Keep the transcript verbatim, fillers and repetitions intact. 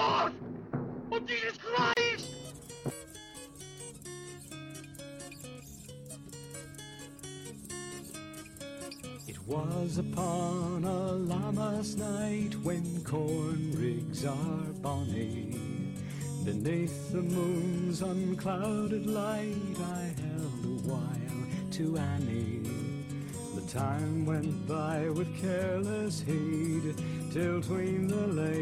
God! Oh, Jesus Christ! It was upon a Lammas night when corn rigs are bonny. Beneath the moon's unclouded light I held a while to Annie. The time went by with careless heed till tween the lane